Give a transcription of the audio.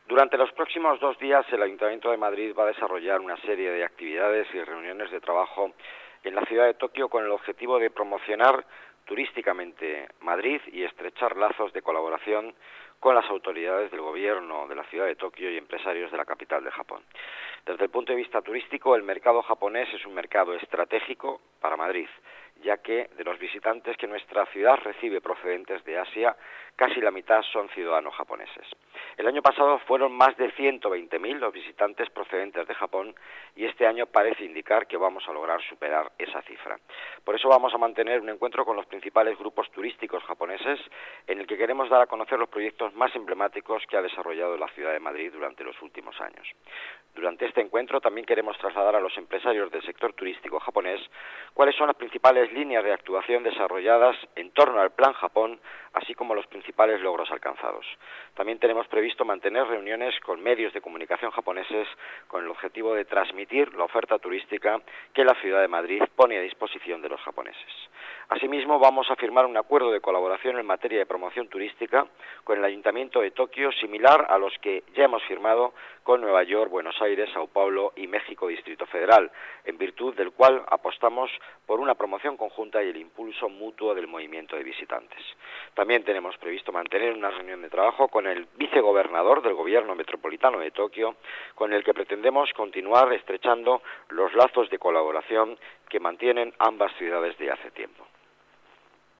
Durante los próximos 2 días, el Ayuntamiento de Madrid va a desarrollar una serie de actividades y reuniones de trabajo en la ciudad de Tokio con el objetivo de promocionar turísticamente Madrid y estrechar lazos de colaboración con las autoridades del gobierno de la ciudad de Tokio y empresarios de la capital de Japón. Desde el punto de vista turístico, el mercado japonés es un mercado estratégico para Madrid, ya que de los visitantes que nuestra ciudad recibe procedentes de Asia, casi la mitad son ciudadanos japoneses. El año pasado fueron más de 120.000 los visitantes procedentes de Japón y este año parece indicar que vamos a lograr superar esa cifra. Por eso vamos a mantener un encuentro con los principales grupos turísticos japoneses en el que queremos dar a conocer los proyectos más emblemáticos que ha desarrollado la ciudad de Madrid durante los últimos años. Durante este encuentro también queremos trasladar a los empresarios del sector turístico japonés cuáles son las principales líneas de actuación desarrolladas en torno al Plan Japón, así como los principales logros alcanzados. También tenemos previsto mantener reuniones con medios de comunicación japoneses con el objetivo de transmitir la oferta turística que la ciudad de Madrid pone a disposición de los japoneses. Asimismo, vamos a firmar un acuerdo de colaboración en materia de promoción turística con el Ayuntamiento de Tokio, similar a los que ya hemos firmado con Nueva York, Buenos Aires, Sao Paulo y México Distrito Federal, en virtud del cual apostamos por una promoción conjunta y el impulso mutuo del movimiento de visitantes. También tenemos previsto mantener una reunión de trabajo con el vicegobernador del Gobierno Metropolitano de Tokio, con el que pretendemos continuar estrechando los lazos de colaboración que mantienen ambas ciudades de hace tiempo.